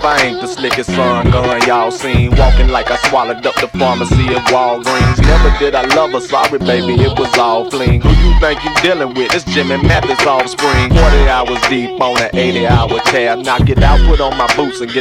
if I ain't the slickest son gun y'all seen. Walking like I swallowed up the pharmacy at Walgreens. Never did I love her, sorry baby, it was all fling. Who you think you dealing with? It's Jimmy Mathis offspring. 40 hours deep on an 80-hour tab. Knock it out, put on my boots and get